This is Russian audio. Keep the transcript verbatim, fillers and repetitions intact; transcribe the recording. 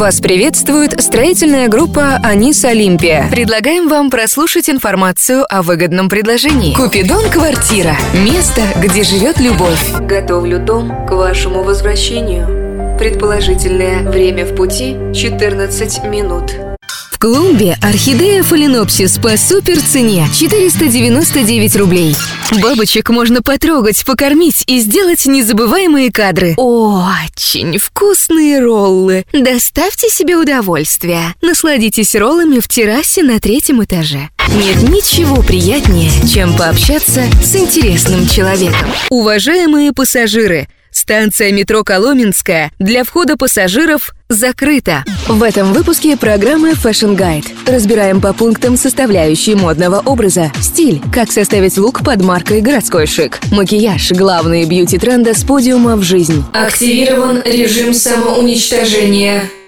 Вас приветствует строительная группа «Анис Олимпия». Предлагаем вам прослушать информацию о выгодном предложении. Купидон Квартира. Место, где живет любовь. Готовлю дом к вашему возвращению. Предположительное время в пути – четырнадцать минут. В клумбе орхидея фаленопсис по супер цене – четыреста девяносто девять рублей. Бабочек можно потрогать, покормить и сделать незабываемые кадры. Очень вкусные роллы. Доставьте себе удовольствие. Насладитесь роллами в террасе на третьем этаже. Нет ничего приятнее, чем пообщаться с интересным человеком. Уважаемые пассажиры, станция метро Коломенская для входа пассажиров закрыта. В этом выпуске программы Fashion Guide. Разбираем по пунктам составляющие модного образа. Стиль. Как составить лук под маркой городской шик. Макияж. Главные бьюти-тренды с подиума в жизнь. Активирован режим самоуничтожения.